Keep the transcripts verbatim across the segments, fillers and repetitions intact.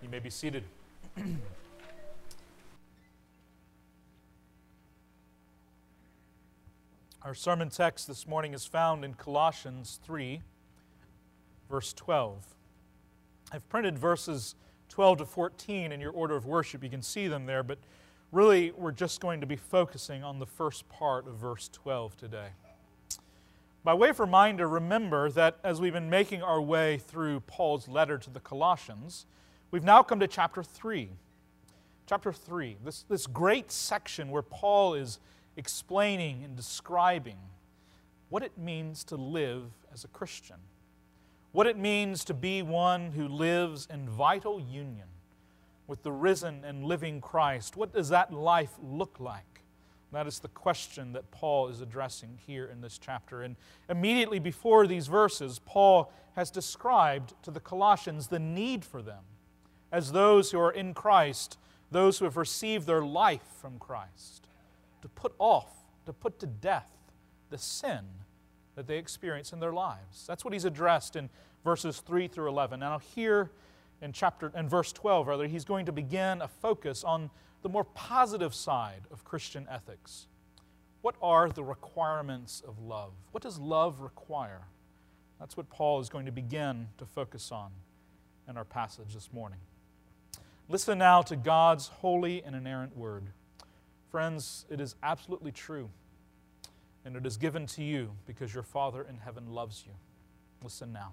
You may be seated. Our sermon text this morning is found in Colossians three, verse twelve. I've printed verses twelve to fourteen in your order of worship. You can see them there, but really we're just going to be focusing on the first part of verse twelve today. By way of reminder, remember that as we've been making our way through Paul's letter to the Colossians, we've now come to chapter three. Chapter three, this, this great section where Paul is explaining and describing what it means to live as a Christian, what it means to be one who lives in vital union with the risen and living Christ. What does that life look like? That is the question that Paul is addressing here in this chapter. And immediately before these verses, Paul has described to the Colossians the need for them as those who are in Christ, those who have received their life from Christ, to put off, to put to death the sin that they experience in their lives. That's what he's addressed in verses three through eleven. Now here in chapter in verse twelve, rather, he's going to begin a focus on the more positive side of Christian ethics. What are the requirements of love? What does love require? That's what Paul is going to begin to focus on in our passage this morning. Listen now to God's holy and inerrant word. Friends, it is absolutely true, and it is given to you because your Father in heaven loves you. Listen now.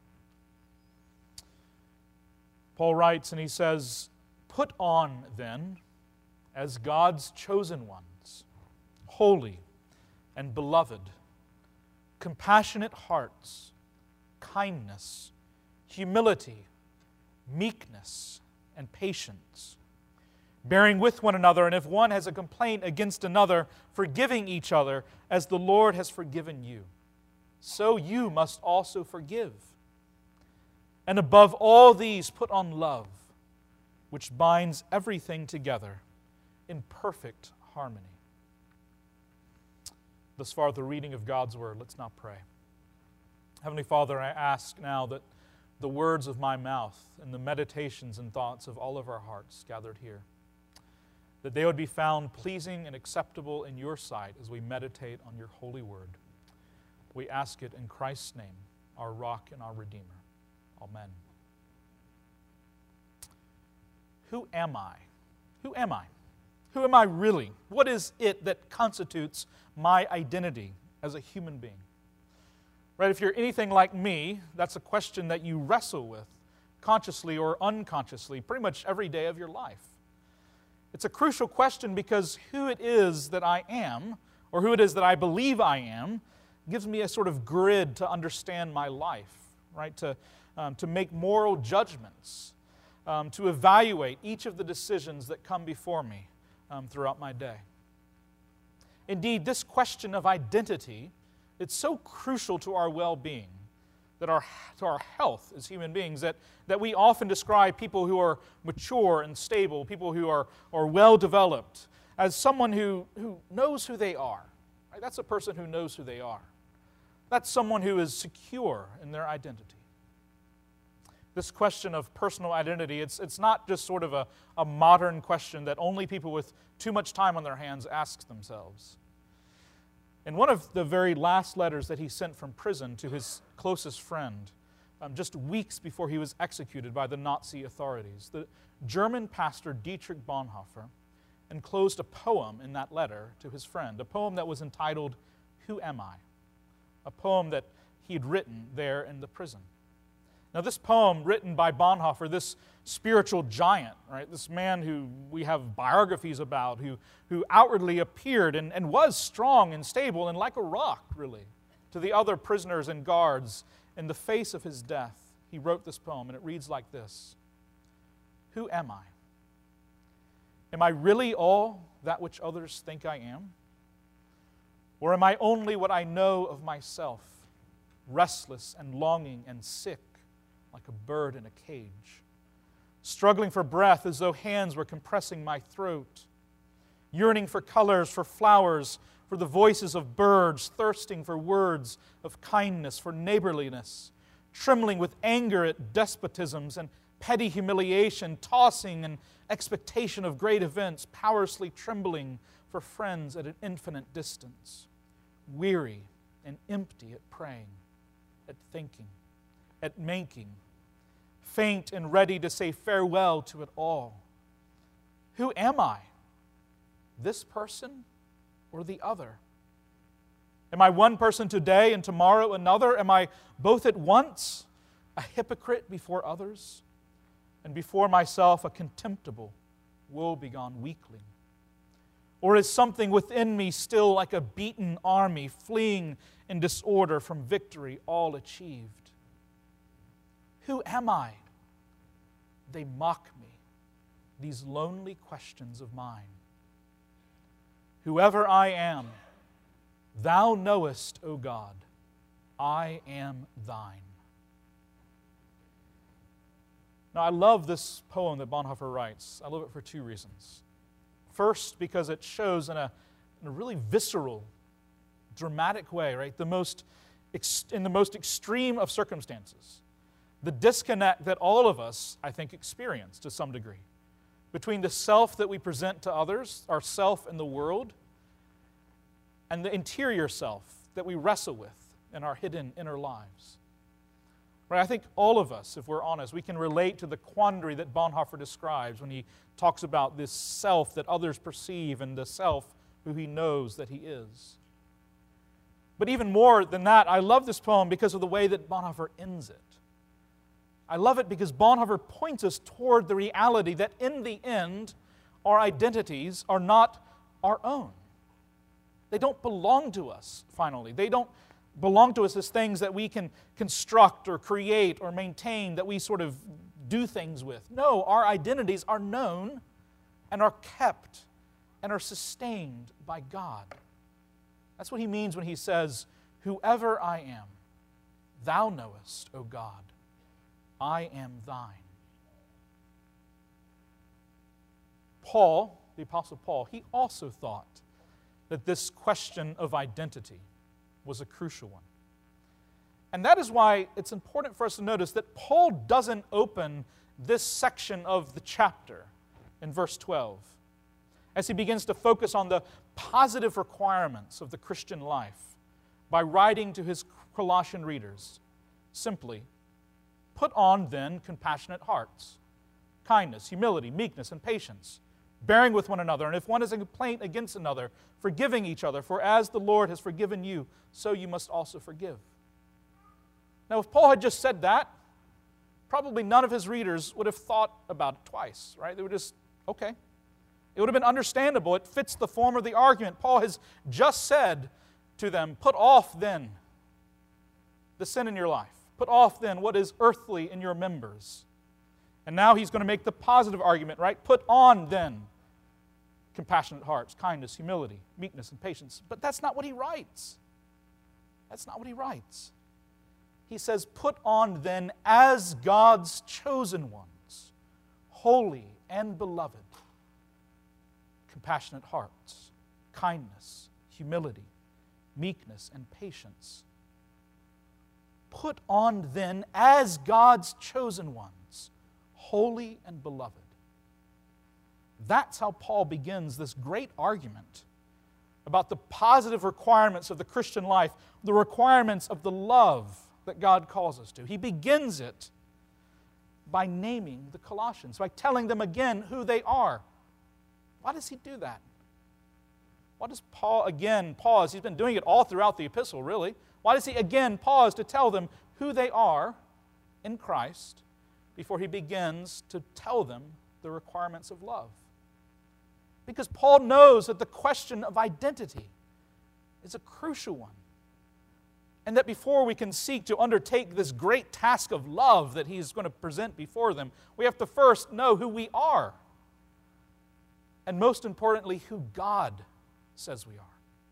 Paul writes and he says, "Put on then, as God's chosen ones, holy and beloved, compassionate hearts, kindness, humility, meekness, and patience, bearing with one another, and if one has a complaint against another, forgiving each other, as the Lord has forgiven you. So you must also forgive. And above all these, put on love, which binds everything together in perfect harmony." Thus far, the reading of God's Word. Let's now pray. Heavenly Father, I ask now that the words of my mouth and the meditations and thoughts of all of our hearts gathered here, that they would be found pleasing and acceptable in your sight as we meditate on your holy word. We ask it in Christ's name, our rock and our Redeemer. Amen. Who am I? Who am I? Who am I really? What is it that constitutes my identity as a human being? Right? If you're anything like me, that's a question that you wrestle with, consciously or unconsciously, pretty much every day of your life. It's a crucial question because who it is that I am, or who it is that I believe I am, gives me a sort of grid to understand my life, right? To, um, to make moral judgments, um, to evaluate each of the decisions that come before me um, throughout my day. Indeed, this question of identity, it's so crucial to our well-being, that our, to our health as human beings, that, that we often describe people who are mature and stable, people who are, are well-developed, as someone who, who knows who they are. Right? That's a person who knows who they are. That's someone who is secure in their identity. This question of personal identity, it's, it's not just sort of a, a modern question that only people with too much time on their hands ask themselves. In one of the very last letters that he sent from prison to his closest friend, um, just weeks before he was executed by the Nazi authorities, the German pastor Dietrich Bonhoeffer enclosed a poem in that letter to his friend, a poem that was entitled, "Who Am I?" A poem that he'd written there in the prison. Now this poem, written by Bonhoeffer, this spiritual giant, right, this man who we have biographies about, who, who outwardly appeared and, and was strong and stable and like a rock, really, to the other prisoners and guards in the face of his death, he wrote this poem, and it reads like this: "Who am I? Am I really all that which others think I am? Or am I only what I know of myself, restless and longing and sick, like a bird in a cage, struggling for breath as though hands were compressing my throat, yearning for colors, for flowers, for the voices of birds, thirsting for words of kindness, for neighborliness, trembling with anger at despotisms, and petty humiliation, tossing in expectation of great events, powerlessly trembling for friends at an infinite distance, weary and empty at praying, at thinking, at making, faint and ready to say farewell to it all. Who am I? This person or the other? Am I one person today and tomorrow another? Am I both at once, a hypocrite before others, and before myself a contemptible, woe-begone weakling? Or is something within me still like a beaten army fleeing in disorder from victory all achieved? Who am I? They mock me, these lonely questions of mine. Whoever I am, Thou knowest, O God, I am Thine. Now, I love this poem that Bonhoeffer writes. I love it for two reasons. First, because it shows in a, in a really visceral, dramatic way, right, the most ex- in the most extreme of circumstances, the disconnect that all of us, I think, experience to some degree between the self that we present to others, our self in the world, and the interior self that we wrestle with in our hidden inner lives. Right? I think all of us, if we're honest, we can relate to the quandary that Bonhoeffer describes when he talks about this self that others perceive and the self who he knows that he is. But even more than that, I love this poem because of the way that Bonhoeffer ends it. I love it because Bonhoeffer points us toward the reality that in the end, our identities are not our own. They don't belong to us, finally. They don't belong to us as things that we can construct or create or maintain, that we sort of do things with. No, our identities are known and are kept and are sustained by God. That's what he means when he says, whoever I am, Thou knowest, O God, I am Thine. Paul, the Apostle Paul, he also thought that this question of identity was a crucial one. And that is why it's important for us to notice that Paul doesn't open this section of the chapter in verse twelve as he begins to focus on the positive requirements of the Christian life by writing to his Colossian readers simply, put on then compassionate hearts, kindness, humility, meekness, and patience, bearing with one another, and if one has a complaint against another, forgiving each other, for as the Lord has forgiven you, so you must also forgive. Now, if Paul had just said that, probably none of his readers would have thought about it twice, right? They would just, okay. It would have been understandable. It fits the form of the argument. Paul has just said to them, put off then the sin in your life. Put off then what is earthly in your members. And now he's going to make the positive argument, right? Put on then compassionate hearts, kindness, humility, meekness, and patience. But that's not what he writes. That's not what he writes. He says, put on then as God's chosen ones, holy and beloved, compassionate hearts, kindness, humility, meekness, and patience. Put on then as God's chosen ones, holy and beloved. That's how Paul begins this great argument about the positive requirements of the Christian life, the requirements of the love that God calls us to. He begins it by naming the Colossians, by telling them again who they are. Why does he do that? Why does Paul again pause? He's been doing it all throughout the epistle, really. Why does he again pause to tell them who they are in Christ before he begins to tell them the requirements of love? Because Paul knows that the question of identity is a crucial one. And that before we can seek to undertake this great task of love that he's going to present before them, we have to first know who we are. And most importantly, who God says we are.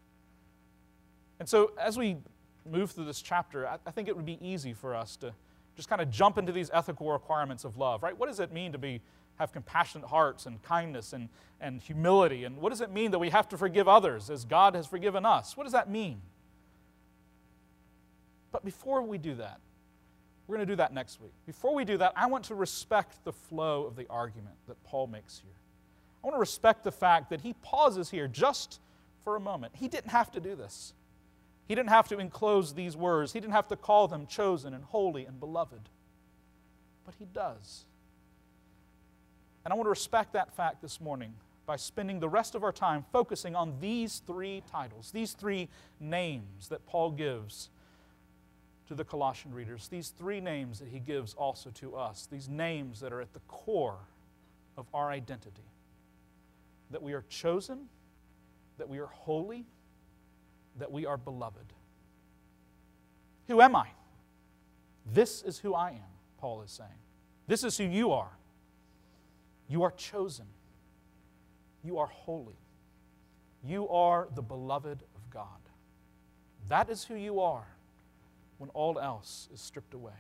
And so as we move through this chapter, I think it would be easy for us to just kind of jump into these ethical requirements of love, right? What does it mean to be have compassionate hearts and kindness and, and humility? And what does it mean that we have to forgive others as God has forgiven us? What does that mean? But before we do that, We're going to do that next week. Before we do that, I want to respect the flow of the argument that Paul makes here. I want to respect the fact that he pauses here just for a moment. He didn't have to do this. He didn't have to enclose these words. He didn't have to call them chosen and holy and beloved. But he does. And I want to respect that fact this morning by spending the rest of our time focusing on these three titles, these three names that Paul gives to the Colossian readers, these three names that he gives also to us, these names that are at the core of our identity, that we are chosen, that we are holy, that we are beloved. Who am I? This is who I am, Paul is saying. This is who you are. You are chosen. You are holy. You are the beloved of God. That is who you are when all else is stripped away.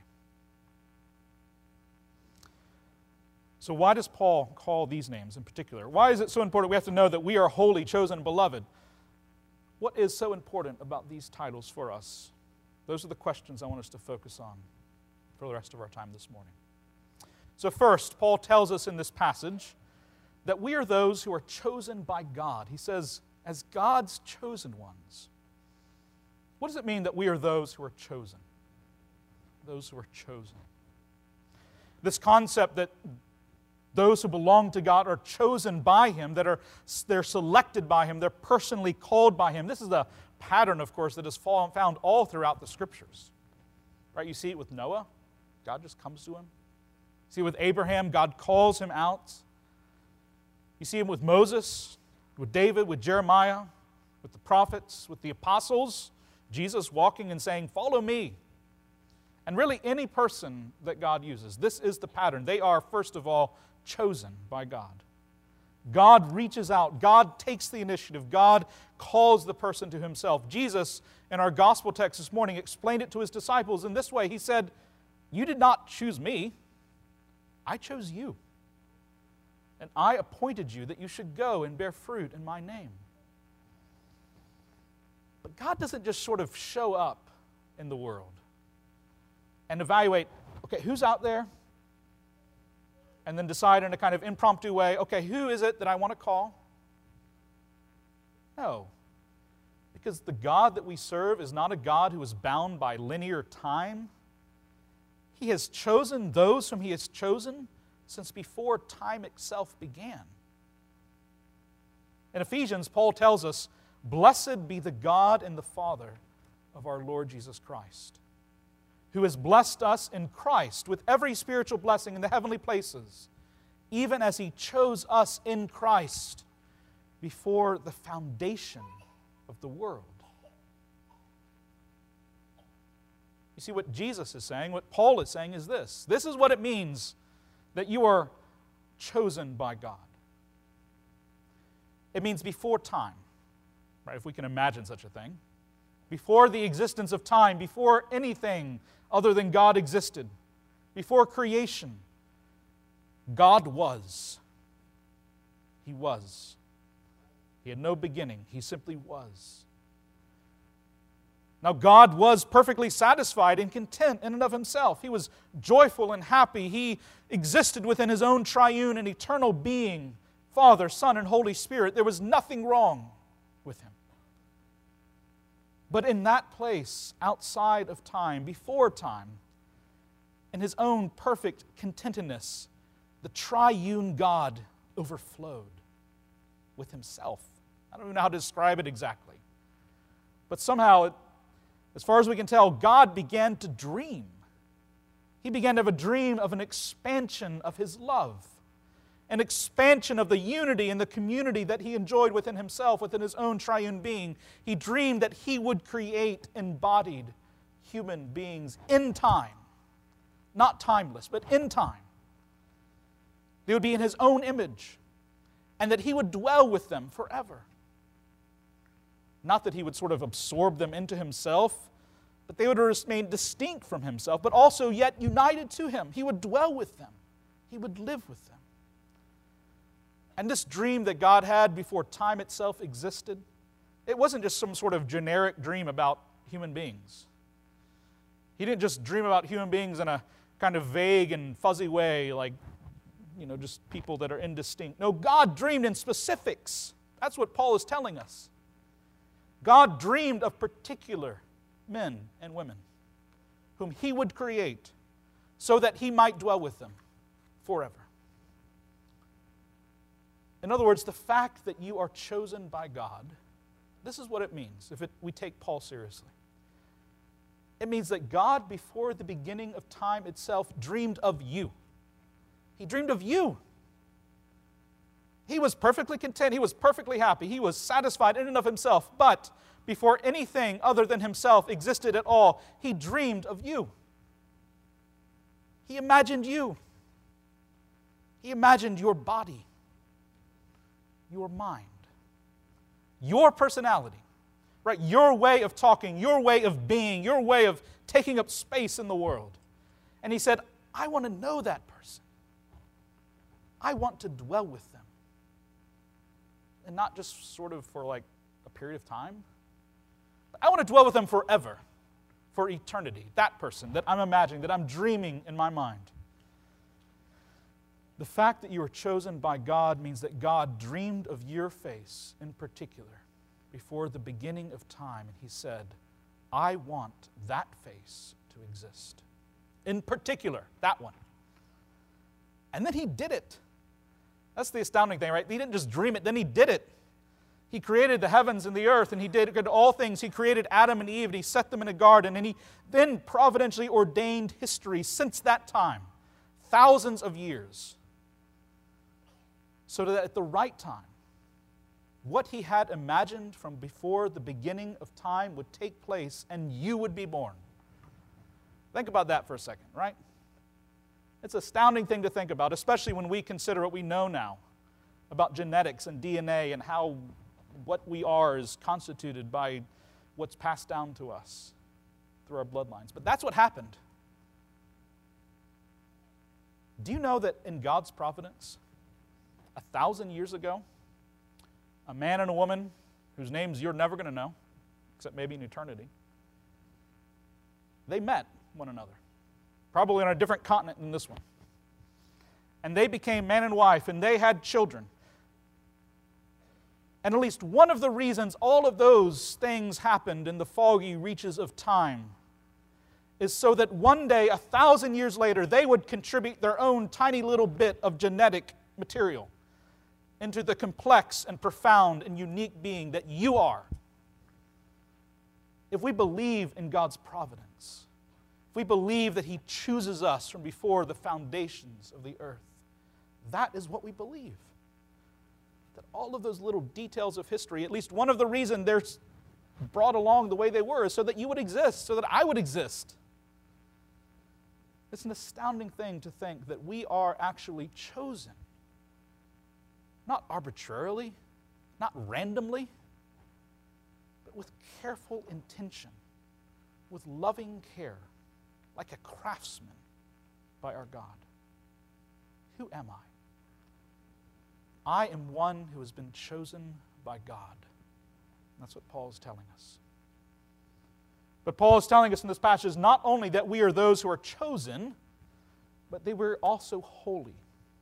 So why does Paul call these names in particular? Why is it so important we have to know that we are holy, chosen, and beloved? What is so important about these titles for us? Those are the questions I want us to focus on for the rest of our time this morning. So first, Paul tells us in this passage that we are those who are chosen by God. He says, as God's chosen ones. What does it mean that we are those who are chosen? Those who are chosen. This concept that those who belong to God are chosen by Him, that are they're selected by Him, they're personally called by Him. This is a pattern, of course, that is found all throughout the Scriptures. Right? You see it with Noah. God just comes to him. You see it with Abraham. God calls him out. You see it with Moses, with David, with Jeremiah, with the prophets, with the apostles. Jesus walking and saying, "Follow me." And really any person that God uses, this is the pattern. They are, first of all, chosen by God. God reaches out. God takes the initiative. God calls the person to Himself. Jesus, in our gospel text this morning, explained it to His disciples in this way. He said, "You did not choose me. I chose you. And I appointed you that you should go and bear fruit in my name." But God doesn't just sort of show up in the world and evaluate, okay, who's out there? And then decide in a kind of impromptu way, okay, who is it that I want to call? No. Because the God that we serve is not a God who is bound by linear time. He has chosen those whom He has chosen since before time itself began. In Ephesians, Paul tells us, "Blessed be the God and the Father of our Lord Jesus Christ, who has blessed us in Christ with every spiritual blessing in the heavenly places, even as He chose us in Christ before the foundation of the world." You see, what Jesus is saying, what Paul is saying is this. This is what it means that you are chosen by God. It means before time, right? If we can imagine such a thing. Before the existence of time, before anything other than God existed, before creation, God was. He was. He had no beginning. He simply was. Now, God was perfectly satisfied and content in and of Himself. He was joyful and happy. He existed within His own triune and eternal being, Father, Son, and Holy Spirit. There was nothing wrong with Him. But in that place, outside of time, before time, in His own perfect contentedness, the triune God overflowed with Himself. I don't even know how to describe it exactly. But somehow, it, as far as we can tell, God began to dream. He began to have a dream of an expansion of His love, an expansion of the unity and the community that He enjoyed within Himself, within His own triune being. He dreamed that He would create embodied human beings in time, not timeless, but in time. They would be in His own image, and that He would dwell with them forever. Not that He would sort of absorb them into Himself, but they would remain distinct from Himself, but also yet united to Him. He would dwell with them. He would live with them. And this dream that God had before time itself existed, it wasn't just some sort of generic dream about human beings. He didn't just dream about human beings in a kind of vague and fuzzy way, like, you know, just people that are indistinct. No, God dreamed in specifics. That's what Paul is telling us. God dreamed of particular men and women whom He would create so that He might dwell with them forever. In other words, the fact that you are chosen by God, this is what it means if it, we take Paul seriously. It means that God, before the beginning of time itself, dreamed of you. He dreamed of you. He was perfectly content. He was perfectly happy. He was satisfied in and of Himself. But before anything other than Himself existed at all, He dreamed of you. He imagined you. He imagined your body, your mind, your personality, right? Your way of talking, your way of being, your way of taking up space in the world. And He said, I want to know that person. I want to dwell with them. And not just sort of for like a period of time. I want to dwell with them forever, for eternity. That person that I'm imagining, that I'm dreaming in my mind. The fact that you are chosen by God means that God dreamed of your face in particular before the beginning of time, and He said, I want that face to exist. In particular, that one. And then He did it. That's the astounding thing, right? He didn't just dream it, then He did it. He created the heavens and the earth, and He did all things. He created Adam and Eve, and He set them in a garden, and He then providentially ordained history since that time, thousands of years, so that at the right time, what He had imagined from before the beginning of time would take place, and you would be born. Think about that for a second, right? It's an astounding thing to think about, especially when we consider what we know now about genetics and D N A and how what we are is constituted by what's passed down to us through our bloodlines. But that's what happened. Do you know that in God's providence, a thousand years ago, a man and a woman whose names you're never going to know, except maybe in eternity, they met one another, probably on a different continent than this one. And they became man and wife, and they had children. And at least one of the reasons all of those things happened in the foggy reaches of time is so that one day, a thousand years later, they would contribute their own tiny little bit of genetic material into the complex and profound and unique being that you are. If we believe in God's providence, if we believe that He chooses us from before the foundations of the earth, that is what we believe. That all of those little details of history, at least one of the reasons they're brought along the way they were is so that you would exist, so that I would exist. It's an astounding thing to think that we are actually chosen. Not arbitrarily, not randomly, but with careful intention, with loving care, like a craftsman by our God. Who am I? I am one who has been chosen by God. That's what Paul is telling us. But Paul is telling us in this passage not only that we are those who are chosen, but that we're also holy.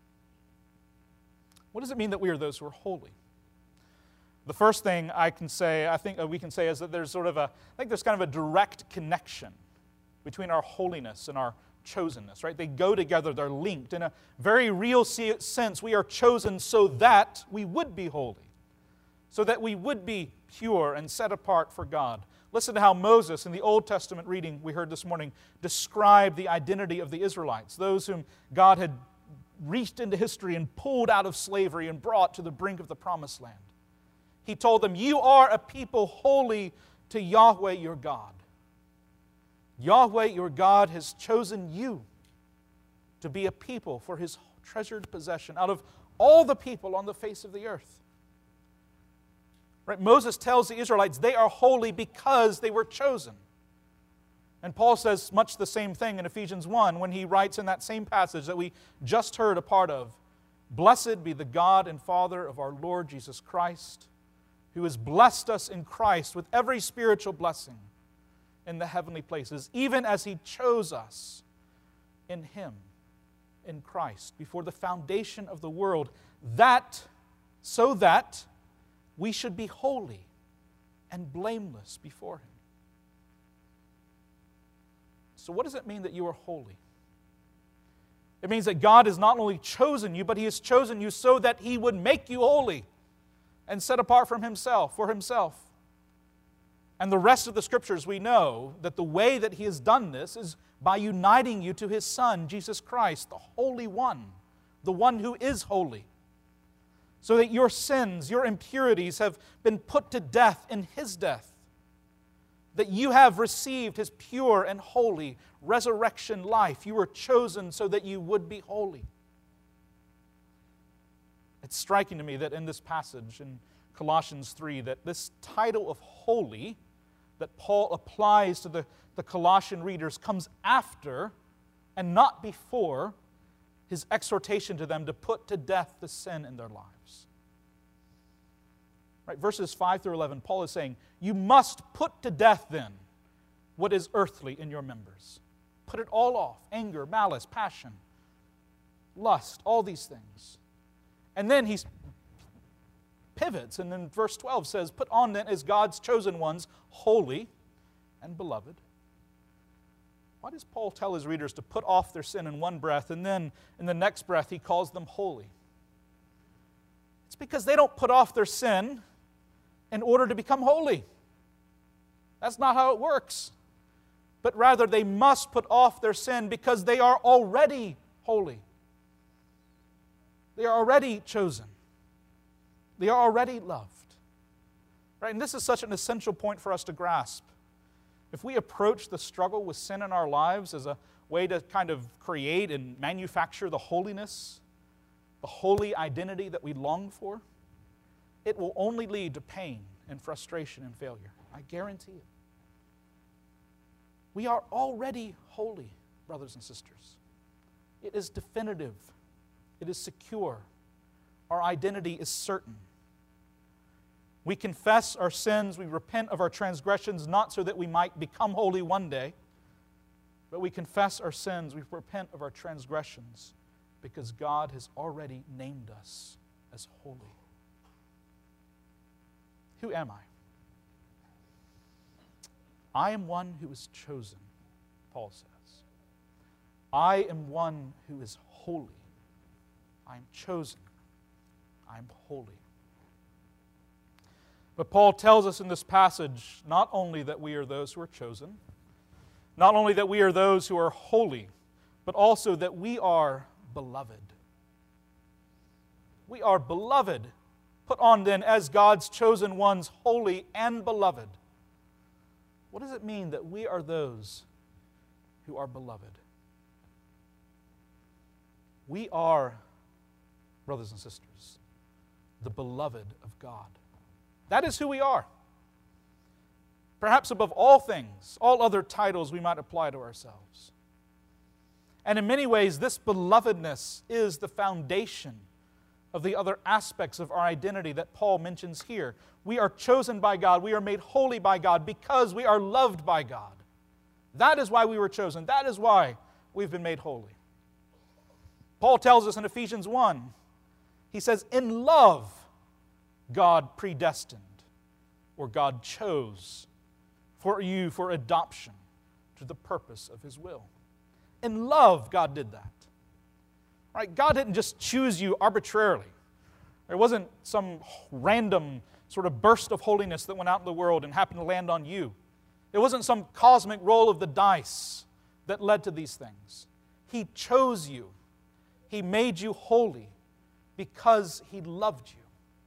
What does it mean that we are those who are holy? The first thing I can say, I think we can say, is that there's sort of a, I think there's kind of a direct connection between our holiness and our chosenness, right? They go together, they're linked. In a very real sense, we are chosen so that we would be holy, so that we would be pure and set apart for God. Listen to how Moses, in the Old Testament reading we heard this morning, described the identity of the Israelites, those whom God had reached into history and pulled out of slavery and brought to the brink of the promised land. He told them, you are a people holy to Yahweh your God. Yahweh your God has chosen you to be a people for His treasured possession out of all the people on the face of the earth. Right? Moses tells the Israelites they are holy because they were chosen. And Paul says much the same thing in Ephesians one when he writes in that same passage that we just heard a part of, blessed be the God and Father of our Lord Jesus Christ, who has blessed us in Christ with every spiritual blessing in the heavenly places, even as He chose us in Him, in Christ, before the foundation of the world, that, so that we should be holy and blameless before Him. So what does it mean that you are holy? It means that God has not only chosen you, but He has chosen you so that He would make you holy and set apart from Himself, for Himself. And the rest of the Scriptures, we know that the way that He has done this is by uniting you to His Son, Jesus Christ, the Holy One, the one who is holy, so that your sins, your impurities have been put to death in His death, that you have received His pure and holy resurrection life. You were chosen so that you would be holy. It's striking to me that in this passage in Colossians three, that this title of holy that Paul applies to the, the Colossian readers comes after and not before his exhortation to them to put to death the sin in their lives. Right, verses five through eleven, Paul is saying, you must put to death then what is earthly in your members. Put it all off. Anger, malice, passion, lust, all these things. And then he pivots, and then verse twelve says, put on then as God's chosen ones, holy and beloved. Why does Paul tell his readers to put off their sin in one breath, and then in the next breath he calls them holy? It's because they don't put off their sin in order to become holy. That's not how it works. But rather they must put off their sin because they are already holy. They are already chosen. They are already loved. Right? And this is such an essential point for us to grasp. If we approach the struggle with sin in our lives as a way to kind of create and manufacture the holiness, the holy identity that we long for, it will only lead to pain and frustration and failure. I guarantee it. We are already holy, brothers and sisters. It is definitive. It is secure. Our identity is certain. We confess our sins, we repent of our transgressions, not so that we might become holy one day, but we confess our sins, we repent of our transgressions, because God has already named us as holy. Who am I? I am one who is chosen, Paul says. I am one who is holy. I am chosen. I am holy. But Paul tells us in this passage not only that we are those who are chosen, not only that we are those who are holy, but also that we are beloved. We are beloved. Put on then as God's chosen ones, holy and beloved. What does it mean that we are those who are beloved? We are, brothers and sisters, the beloved of God. That is who we are. Perhaps above all things, all other titles we might apply to ourselves. And in many ways, this belovedness is the foundation of the other aspects of our identity that Paul mentions here. We are chosen by God. We are made holy by God because we are loved by God. That is why we were chosen. That is why we've been made holy. Paul tells us in Ephesians one, he says, in love, God predestined, or God chose for you for adoption to the purpose of His will. In love, God did that. Right? God didn't just choose you arbitrarily. There wasn't some random sort of burst of holiness that went out in the world and happened to land on you. It wasn't some cosmic roll of the dice that led to these things. He chose you. He made you holy because He loved you.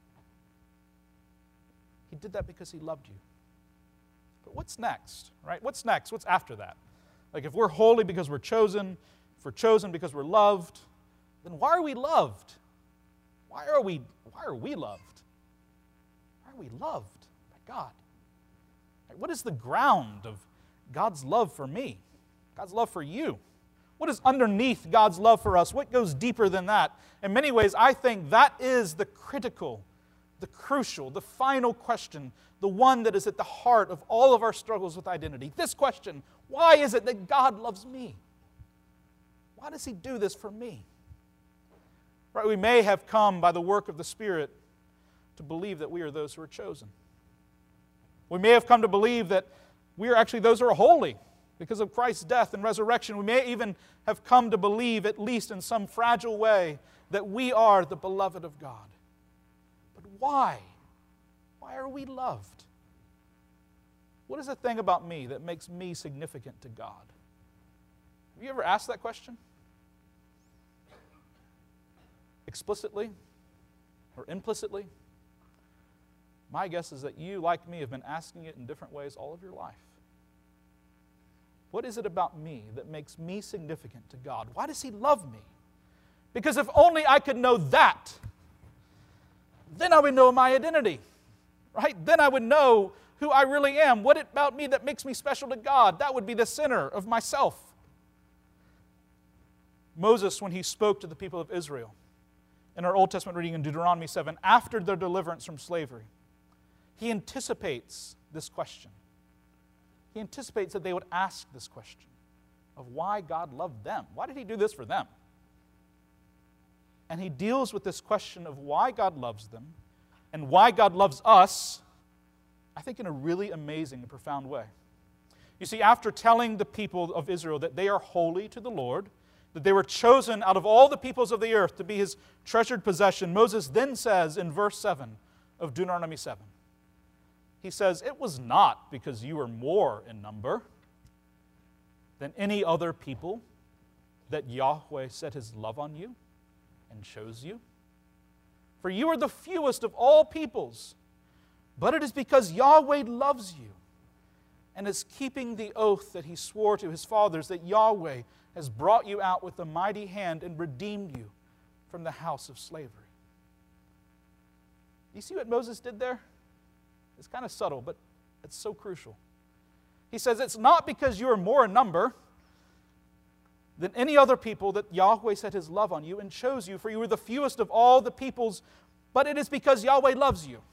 He did that because He loved you. But what's next, right? What's next? What's after that? Like if we're holy because we're chosen, if we're chosen because we're loved, then why are we loved? Why are we, why are we loved? Why are we loved by God? Right? What is the ground of God's love for me? God's love for you? What is underneath God's love for us? What goes deeper than that? In many ways, I think that is the critical the crucial, the final question, the one that is at the heart of all of our struggles with identity. This question: why is it that God loves me? Why does He do this for me? Right, we may have come by the work of the Spirit to believe that we are those who are chosen. We may have come to believe that we are actually those who are holy because of Christ's death and resurrection. We may even have come to believe, at least in some fragile way, that we are the beloved of God. But why? Why are we loved? What is the thing about me that makes me significant to God? Have you ever asked that question? Explicitly or implicitly? My guess is that you, like me, have been asking it in different ways all of your life. What is it about me that makes me significant to God? Why does He love me? Because if only I could know that, then I would know my identity, right? Then I would know who I really am. What about me that makes me special to God? That would be the center of myself. Moses, when he spoke to the people of Israel, in our Old Testament reading in Deuteronomy seven, after their deliverance from slavery, he anticipates this question. He anticipates that they would ask this question of why God loved them. Why did He do this for them? And he deals with this question of why God loves them and why God loves us, I think, in a really amazing and profound way. You see, after telling the people of Israel that they are holy to the Lord, that they were chosen out of all the peoples of the earth to be His treasured possession, Moses then says in verse seven of Deuteronomy seven, he says, "It was not because you were more in number than any other people that Yahweh set His love on you and chose you. For you are the fewest of all peoples, but it is because Yahweh loves you and is keeping the oath that He swore to His fathers, that Yahweh has brought you out with a mighty hand and redeemed you from the house of slavery." You see what Moses did there? It's kind of subtle, but it's so crucial. He says, it's not because you are more in number than any other people that Yahweh set His love on you and chose you, for you were the fewest of all the peoples, but it is because Yahweh loves you.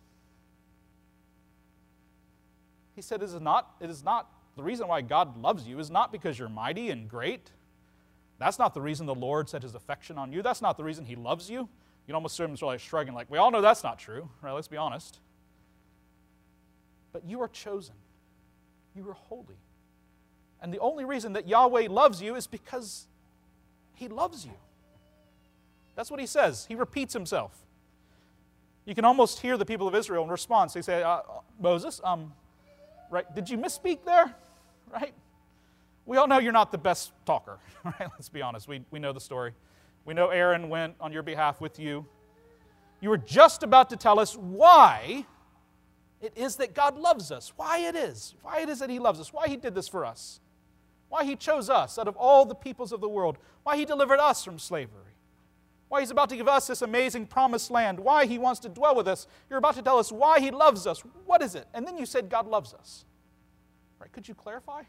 He said, it is not, it is not the reason why God loves you is not because you're mighty and great. That's not the reason the Lord set His affection on you. That's not the reason He loves you. You can almost hear Him sort of shrugging, like, we all know that's not true, right? Let's be honest. But you are chosen. You are holy. And the only reason that Yahweh loves you is because He loves you. That's what He says. He repeats Himself. You can almost hear the people of Israel in response. They say, uh, Moses, um, right, did you misspeak there? Right? We all know you're not the best talker, right? Let's be honest. We, we know the story. We know Aaron went on your behalf with you. You were just about to tell us why it is that God loves us. Why it is. Why it is that He loves us. Why He did this for us. Why He chose us out of all the peoples of the world. Why He delivered us from slavery. Why He's about to give us this amazing promised land. Why He wants to dwell with us. You're about to tell us why He loves us. What is it? And then you said God loves us. Right? Could you clarify?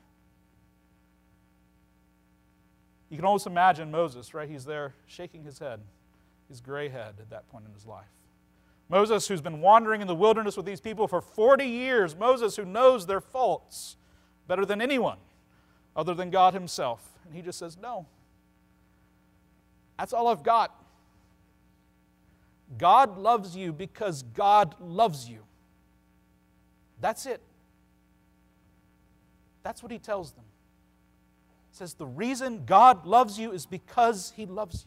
You can almost imagine Moses, right? He's there shaking his head, his gray head at that point in his life. Moses, who's been wandering in the wilderness with these people for forty years. Moses, who knows their faults better than anyone other than God Himself. And he just says, no. That's all I've got. God loves you because God loves you. That's it. That's what he tells them. He says, the reason God loves you is because He loves you.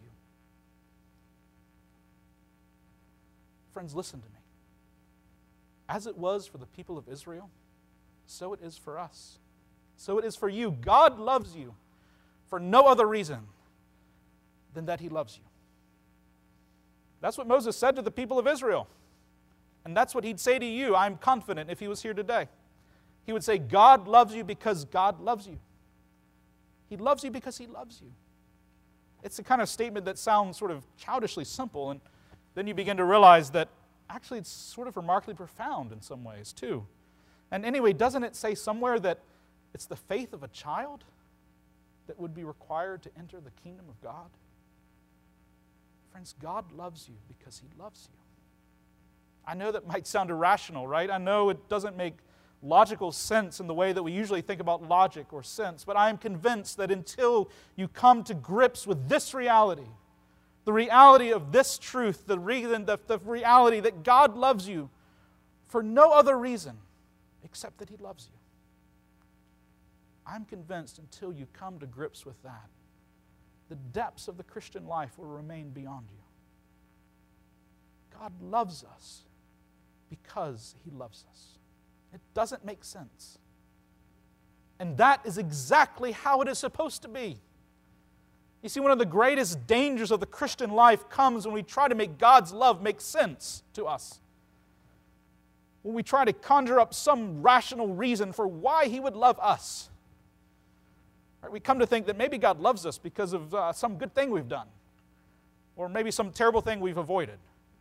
Friends, listen to me. As it was for the people of Israel, so it is for us. So it is for you. God loves you for no other reason than that He loves you. That's what Moses said to the people of Israel. And that's what he'd say to you, I'm confident, if he was here today. He would say, God loves you because God loves you. He loves you because He loves you. It's the kind of statement that sounds sort of childishly simple, and then you begin to realize that actually it's sort of remarkably profound in some ways too. And anyway, doesn't it say somewhere that it's the faith of a child that would be required to enter the kingdom of God? Friends, God loves you because He loves you. I know that might sound irrational, right? I know it doesn't make logical sense in the way that we usually think about logic or sense, but I am convinced that until you come to grips with this reality, the reality of this truth, the reason, the, the reality that God loves you for no other reason except that He loves you. I'm convinced until you come to grips with that, the depths of the Christian life will remain beyond you. God loves us because He loves us. It doesn't make sense. And that is exactly how it is supposed to be. You see, one of the greatest dangers of the Christian life comes when we try to make God's love make sense to us. When we try to conjure up some rational reason for why He would love us. Right, we come to think that maybe God loves us because of uh, some good thing we've done. Or maybe some terrible thing we've avoided.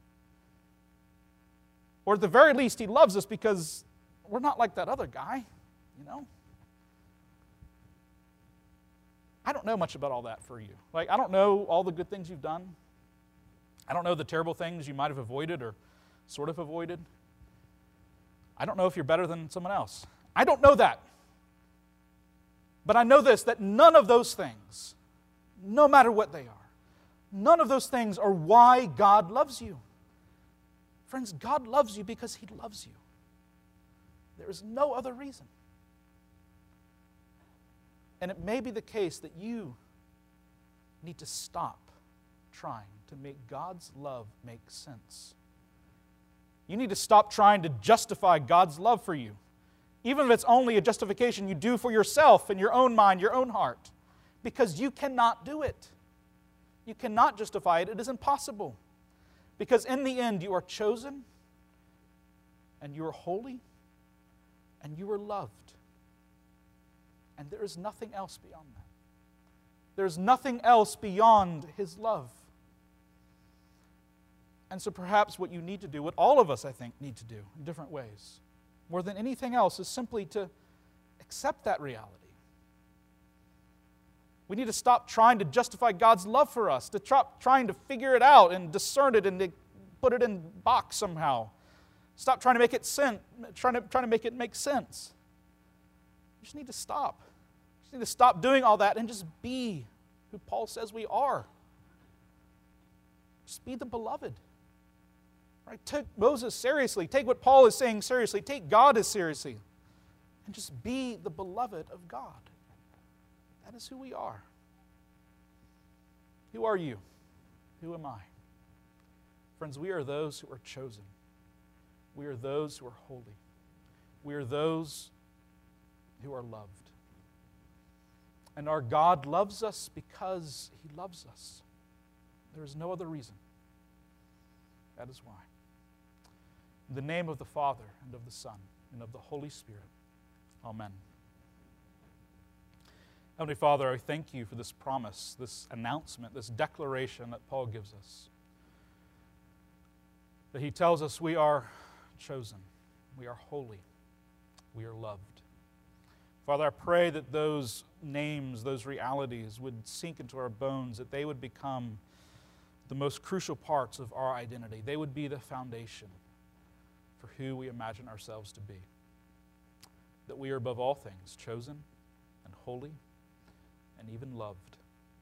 Or at the very least, He loves us because we're not like that other guy, you know? I don't know much about all that for you. Like, I don't know all the good things you've done. I don't know the terrible things you might have avoided or sort of avoided. I don't know if you're better than someone else. I don't know that. But I know this, that none of those things, no matter what they are, none of those things are why God loves you. Friends, God loves you because He loves you. There is no other reason. And it may be the case that you need to stop trying to make God's love make sense. You need to stop trying to justify God's love for you, even if it's only a justification you do for yourself in your own mind, your own heart, because you cannot do it. You cannot justify it. It is impossible. Because in the end, you are chosen, and you are holy, and you are loved. And there is nothing else beyond that. There is nothing else beyond His love. And so perhaps what you need to do, what all of us, I think, need to do in different ways, more than anything else, is simply to accept that reality. We need to stop trying to justify God's love for us, to stop trying to figure it out and discern it and to put it in a box somehow. Stop trying to make it sen- trying to, trying to make it make sense. You just need to stop. You just need to stop doing all that and just be who Paul says we are. Just be the beloved. Right? Take Moses seriously. Take what Paul is saying seriously. Take God as seriously. And just be the beloved of God. That is who we are. Who are you? Who am I? Friends, we are those who are chosen. We are those who are holy. We are those who are loved. And our God loves us because He loves us. There is no other reason. That is why. In the name of the Father, and of the Son, and of the Holy Spirit. Amen. Heavenly Father, I thank You for this promise, this announcement, this declaration that Paul gives us. That he tells us we are chosen, we are holy, we are loved. Father, I pray that those names, those realities would sink into our bones, that they would become the most crucial parts of our identity. They would be the foundation for who we imagine ourselves to be. That we are above all things chosen and holy and even loved.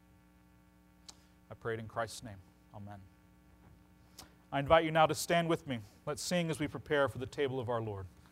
I pray it in Christ's name. Amen. I invite you now to stand with me. Let's sing as we prepare for the table of our Lord.